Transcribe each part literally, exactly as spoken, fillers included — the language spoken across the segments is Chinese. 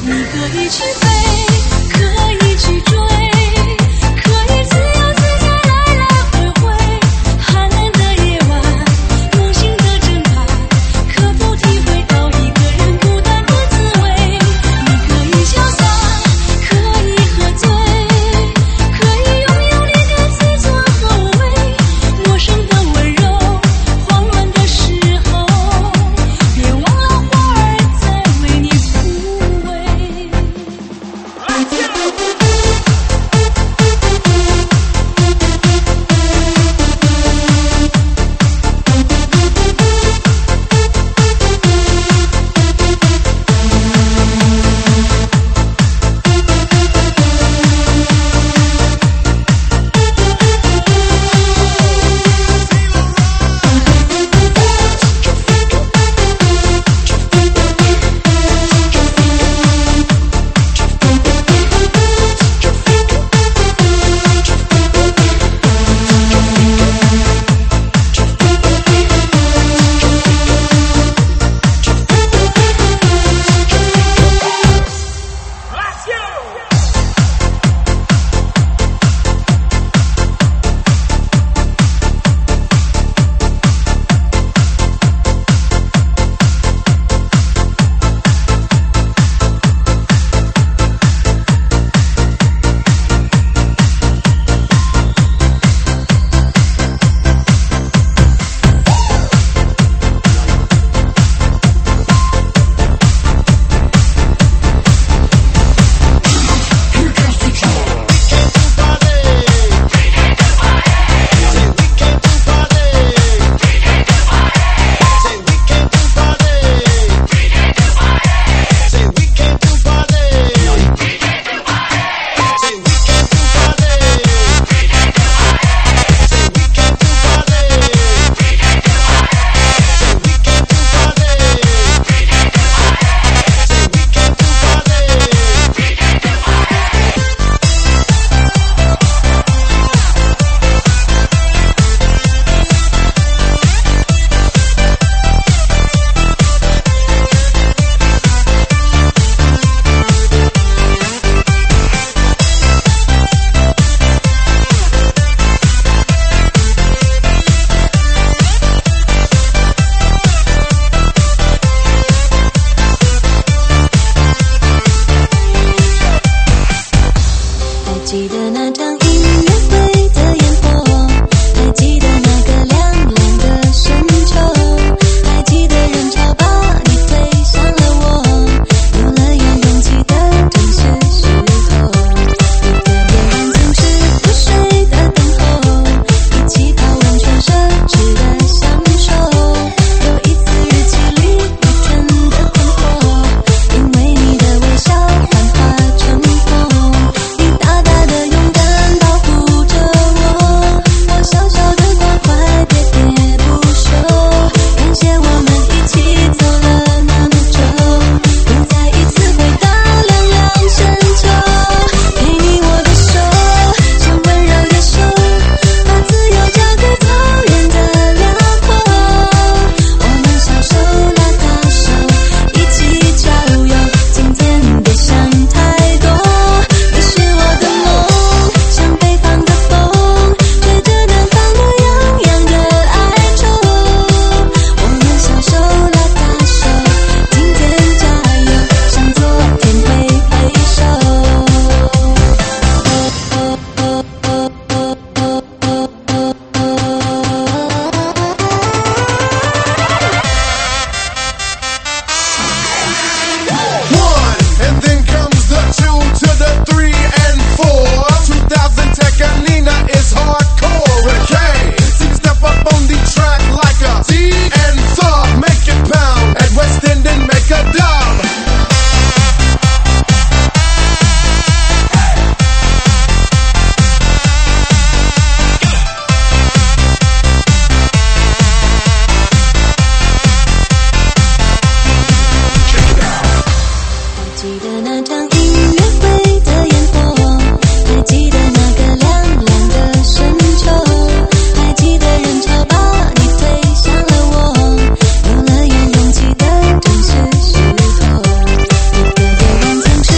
是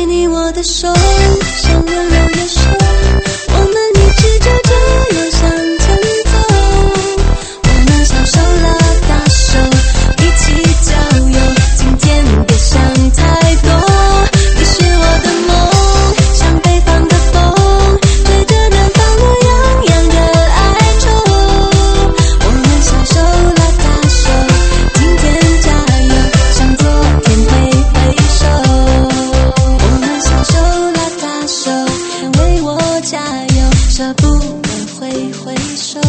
你我的手，像轮流的手，我们一直就这样向前走。我们小手拉大手，一起郊游，今天别想太多。你是我的梦，像北方的风，吹着南方暖洋洋的哀愁。我们小手拉大手，今天加油，向昨天挥挥手。我们小手拉大手，为我加油，舍不得挥挥手。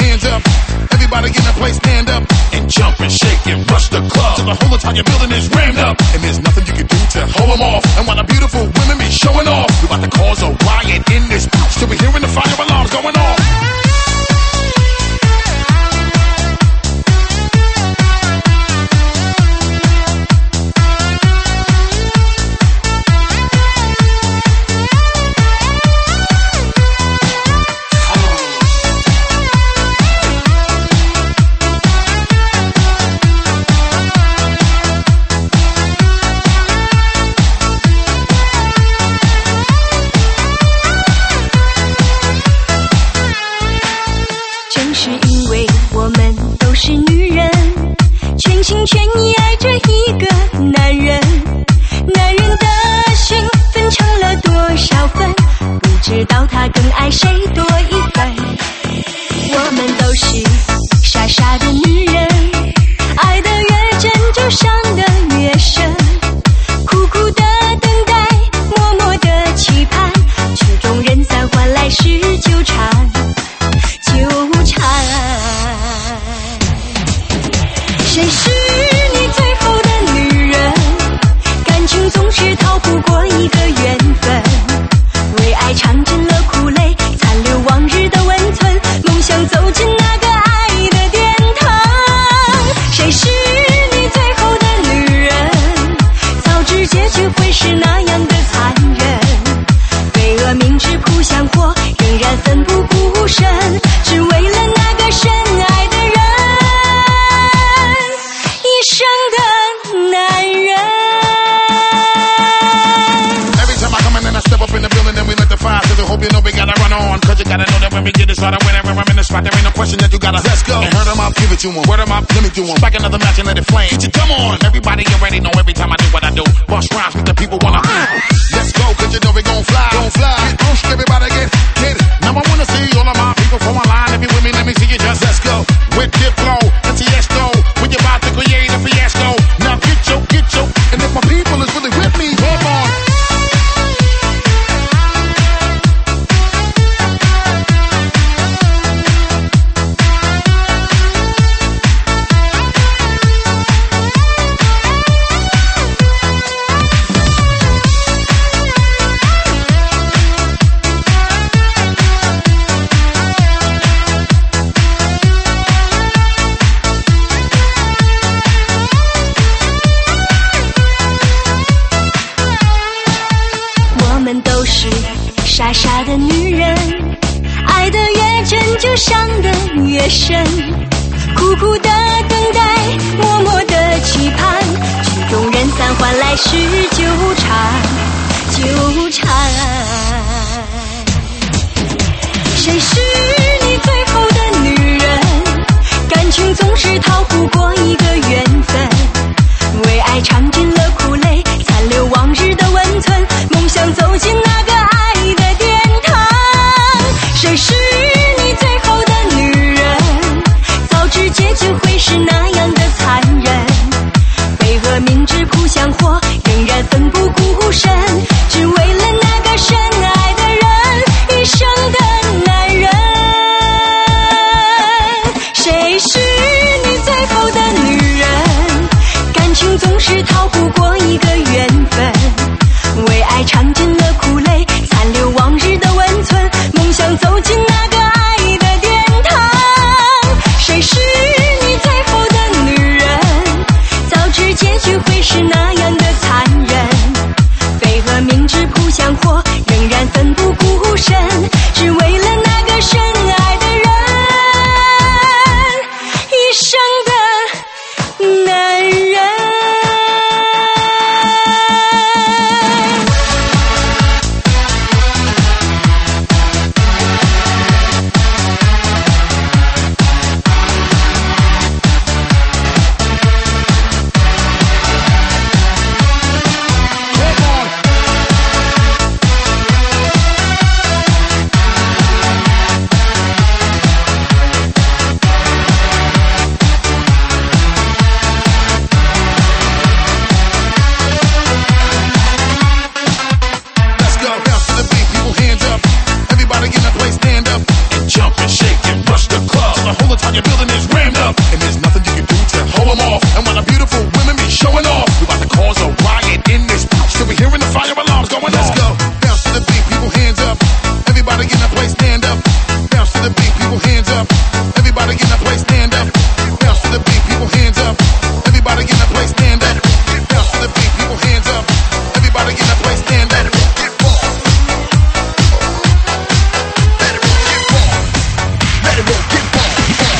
hands up. Everybody in the place stand up and jump and shake and rush the club till the whole entire building is rammed up. And there's nothing you can do to hold them off. And while the beautiful women be showing off, we about to cause a riot in this bitch till we hearing the fire alarms going off. 心全意爱着一个男人，男人的心分成了多少份，不知道他更爱谁多一分。我们都是傻傻的女人，爱得越真就伤得越深，苦苦的等待，默默的期盼，曲终人散换来是纠缠，纠缠。谁是你最后的女人？感情总是逃不过一个缘分，为爱尝尽了苦累，残留往日的温存，梦想走进那个爱的殿堂。谁是你最后的女人？早知结局会是那样的残忍，为恶明知扑向火，仍然奋不顾身，只为了那个深爱的人。一生的男人。 Every time I come in and I step up in the building and we let the fire, so we hope you know we gotta run on. Cause you gotta know that when we get it started, whenever I'm in the spot, there ain't no question that you gotta let's go. And hurt them up, give it to them. Word them up, let me do them. Back another match and let it flame. Get your thumb on. Everybody already know every time I do what I do. Bust rhymes with the people wanna. Let's go, cause you know we gon' fly. Gon' fly. Get pushed, everybody get, get it. Now I wanna see all of my people from a line. If you with me, let me see you just let's go. With Diplo, and Tiesto, when you're about to create a fiasco. Now get your, get your, and if my people is really with me, come on. 傻傻的女人，爱得越真就伤得越深，苦苦的等待，默默的期盼，曲终人散换来是纠缠，纠缠。谁是你最后的女人？感情总是逃不过一个缘分，为爱尝尽了苦累，残留往日的温存，梦想走进那个爱的殿堂。谁是你最后的女人？早知结局会是那样的残忍，为何明知扑向火，仍然奋不顾身，只为了那个深爱的人，一生的男人。 whole entire building is rammed up, and there's nothing you can do to hold them off. And while the beautiful women be showing off, we about to cause a riot in this house. Till we hearing the fire alarms going off. Let's go. Bounce to the beat, people hands up. Everybody in the place stand up. Bounce to the beat, people hands up. Everybody in the place stand up. Bounce to the beat, people hands up. Everybody in the place stand up. Bounce to the beat, people hands up. Everybody in the place stand up. Let it roll, get ball.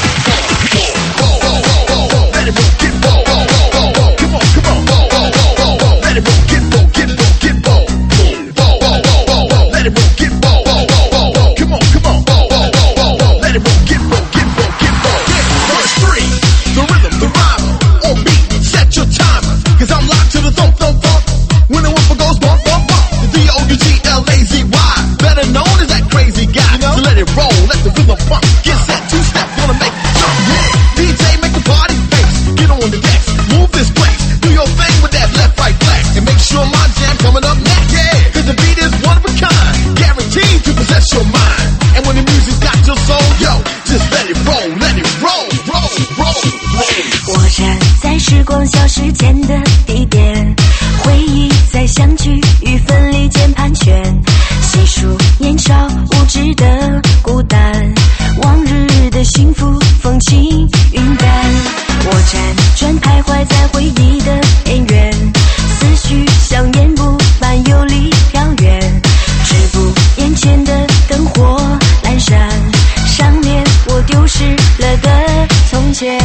Let it roll, get ball. Come on, come on. Let it roll, get ball, get ball, get ball. Let it roll, get ball. Come on, come on. Let it roll, get ball, get ball, get ball. Verse three, the rhythm, the rhyme, on beat, set your timer. Cause I'm locked to the thump, thump, thump. When the whistle goes bump, bump, bump. The D O U G L A Z Y, better known as that crazy guy. So let it roll, let the rhythm bump. Get set, two step, gonna make it jump. Yeah, D J make the party face. Get on the decks, move this place. Do your thing with that left, right, black. And make sure my jam coming up next. Yeah, cause the beat is one of a kind. Guaranteed to possess your mind. And when the music's got your soul, yo, just let it roll, let it roll, roll, roll, roll. 我站在时光消失前的地点，回忆在相聚与分离间盘旋，细数年少无知的孤单，往日的幸福风轻云淡。我辗转徘徊在回忆的边缘，思绪像烟雾般游离飘远，止步眼前的灯火阑珊，上面我丢失了的从前。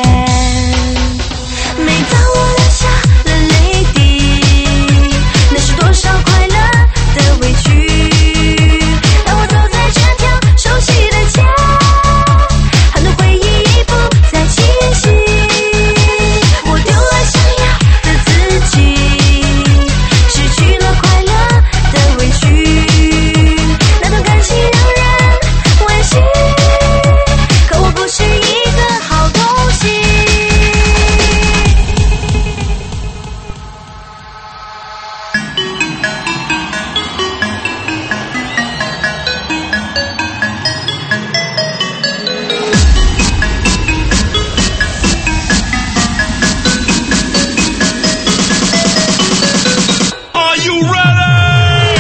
每当我流下了泪滴，那是多少快乐的委屈。当我走在这条熟悉的街，很多回忆已不再清晰。我丢了想要的自己，失去了快乐的委屈。那段感情让人惋惜，可我不是一个好东西。 Are you ready?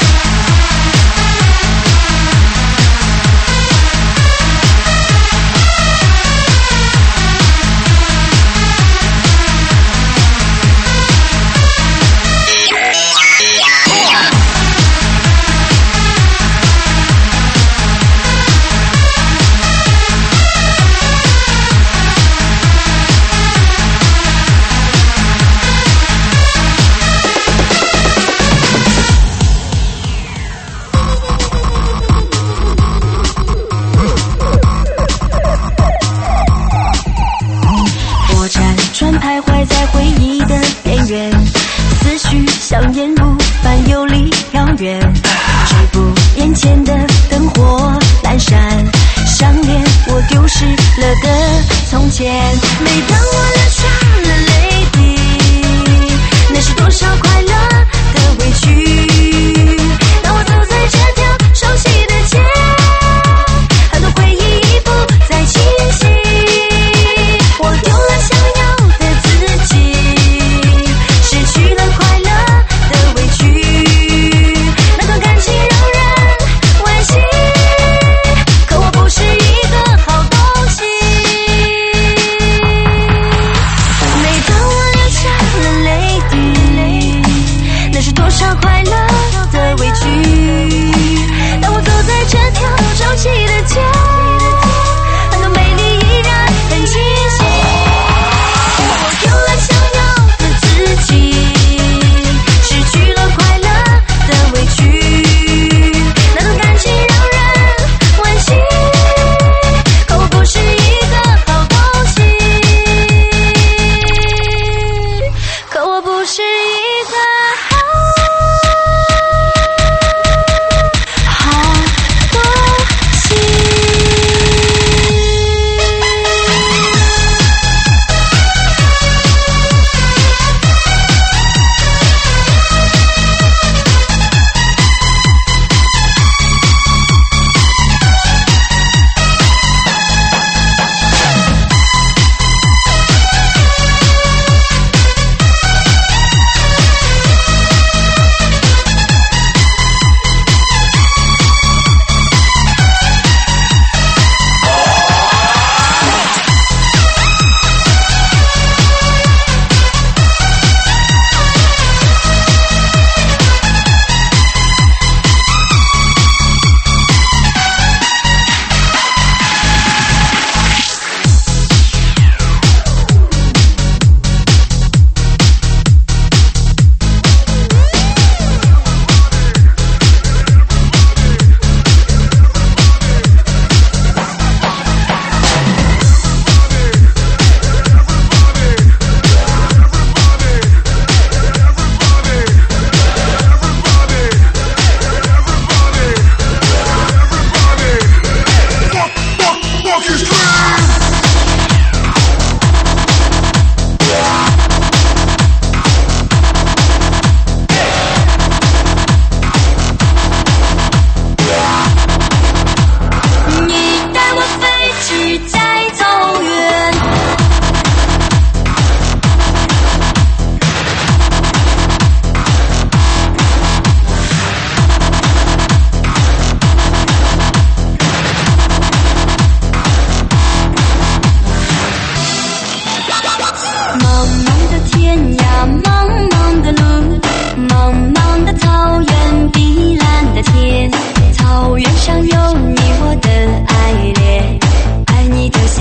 我辗转徘徊在回忆的边缘，思绪像烟雾般游离遥远，止步眼前的灯火阑珊，上脸我丢失了的从前。每当我流下了泪滴，那是多少快乐的委屈。当我走在这条熟悉的街，很多回忆已不再清晰。我丢了想要的自己，失去了快乐的委屈。那段感情让人惋惜，可我不是一个好东西。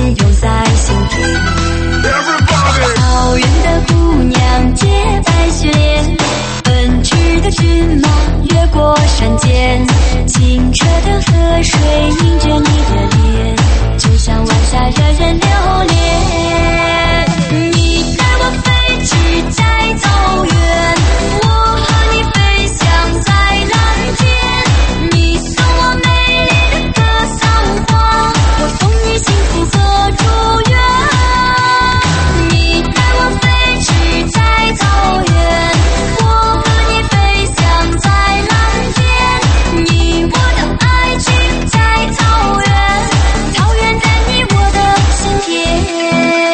永在心田。草原的姑娘洁白雪莲，奔驰的骏马越过山间，清澈的河水映着你的脸，就像晚霞惹人留恋。你带我飞驰在草原，我和你飞翔在蓝天，你送我美丽的格桑花，我送你幸福和祝愿。你带我飞驰在草原，我和你飞翔在蓝天，你我的爱情在草原，草原在你我的心田。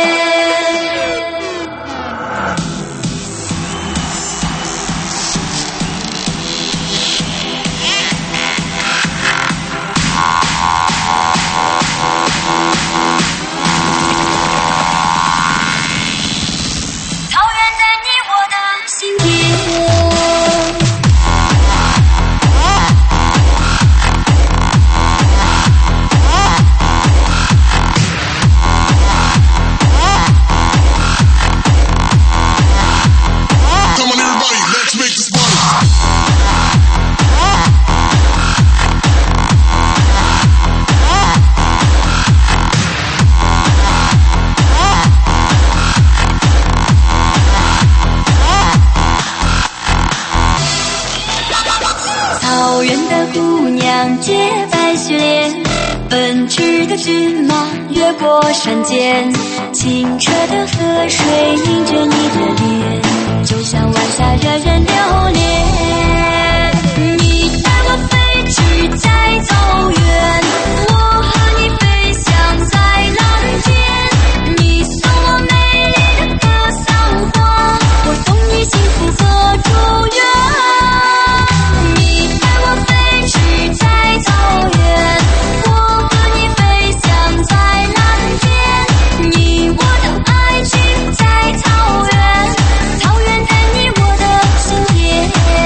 草原在你我的心田。 Come on, everybody, let's make this money. 「草原的姑娘洁白雪莲，奔驰的骏马越过山间，清澈的河水映着你的脸，就像晚霞惹人留恋。你带我飞驰在草原，我和你飞翔在蓝天，你送我美丽的格桑花，我送你幸福和祝愿。你带我飞驰在草原，我和你飞翔在蓝天，你我的爱情在草原，草原在你我的心田。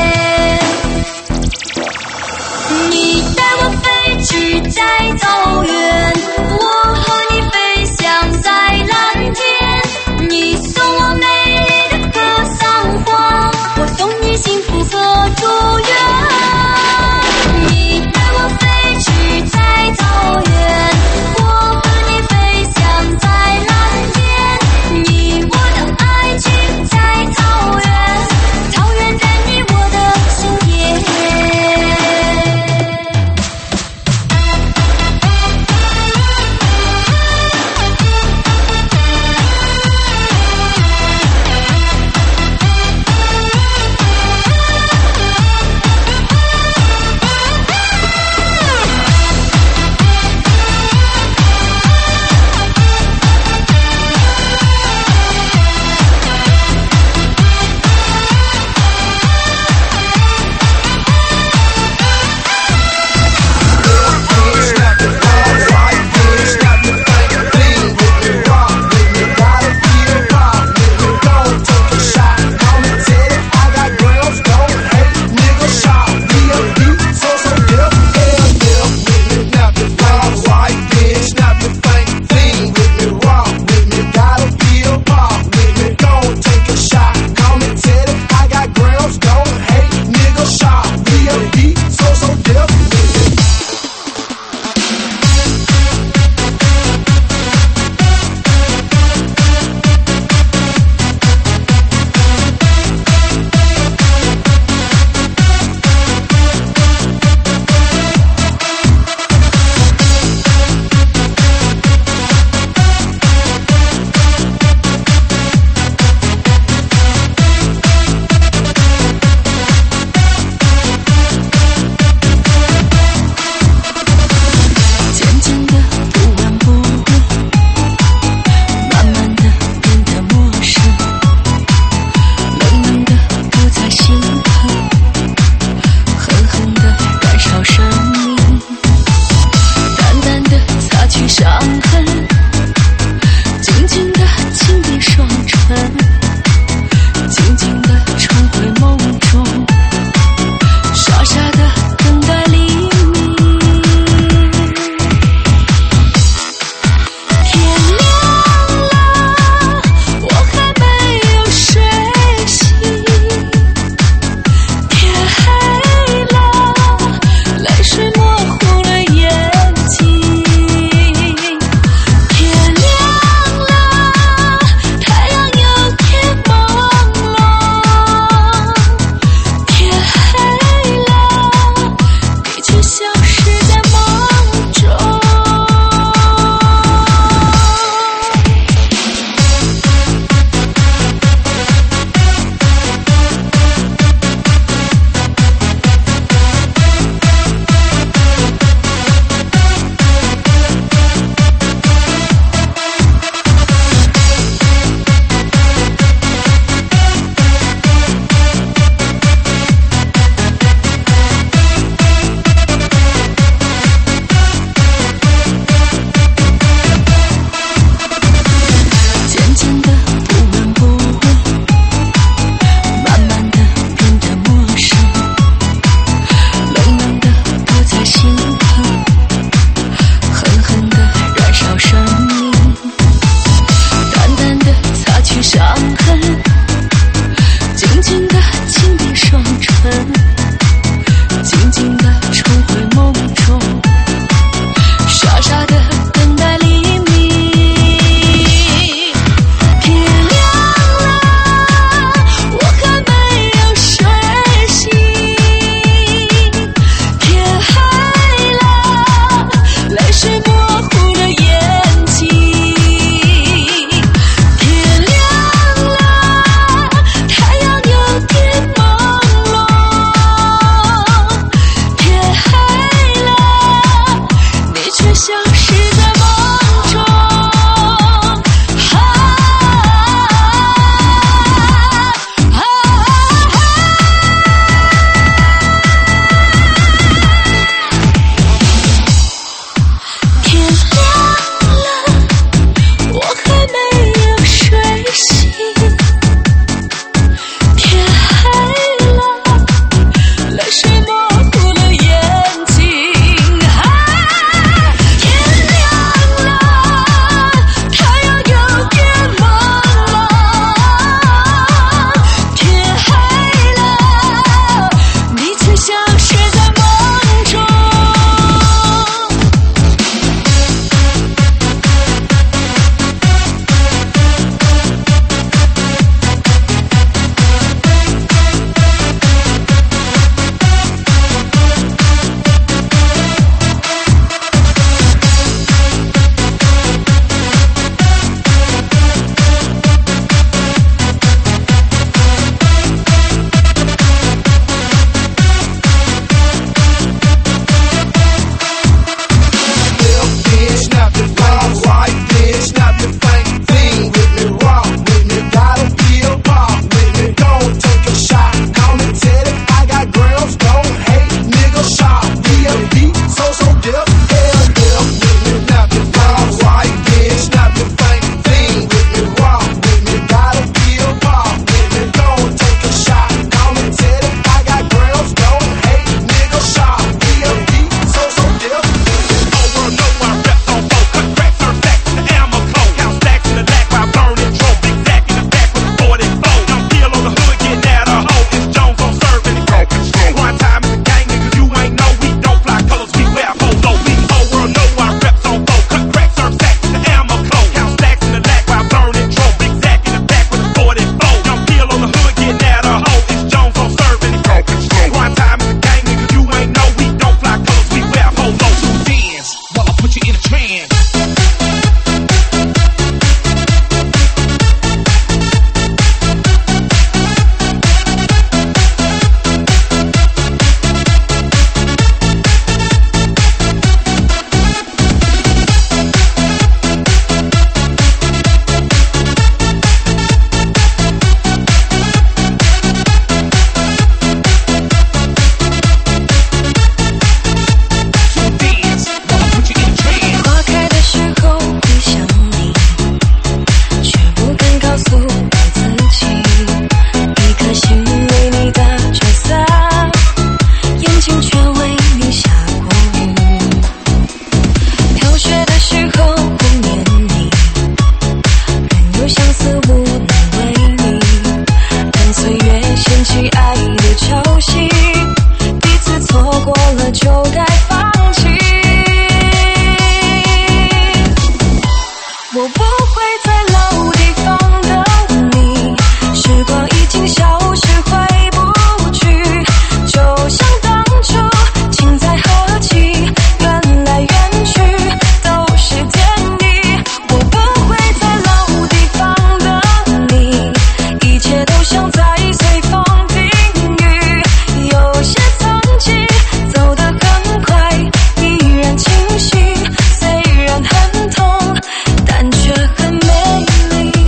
不会在老地方等你，时光已经消失回不去，就像当初情在何期，缘来缘去都是天意。我不会在老地方等你，一切都像在随风定语，有些曾经走得很快，依然清晰，虽然很痛，但却很美丽。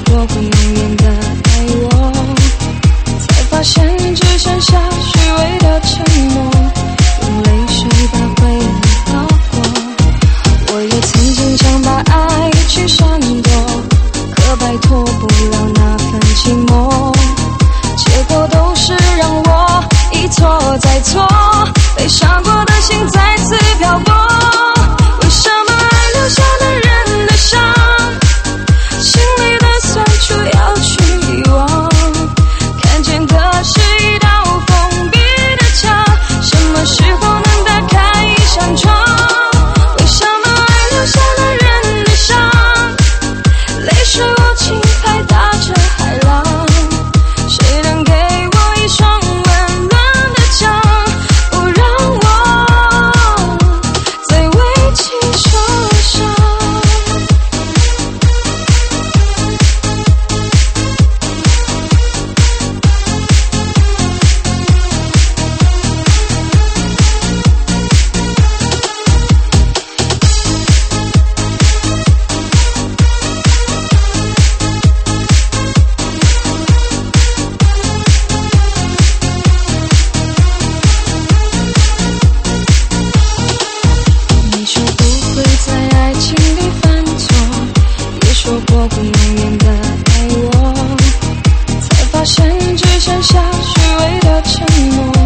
过会永远的爱我，才发现只剩下虚伪的承诺，用泪水把回忆包裹。我也曾经想把爱去闪躲，可摆脱不了那份寂寞，结果都是让我一错再错，被伤过的心再次漂泊。为什么爱留下男人的伤，心里的酸楚要去遗忘，看见的是一道封闭的墙，什么时候能打开一扇窗？为什么爱留下男人的伤，泪水无情拍打着海浪，谁能给我一双温暖的墙，不让我再为情受伤。你说不会在爱情里犯错，也说过会永远的爱我，才发现只剩下虚伪的承诺，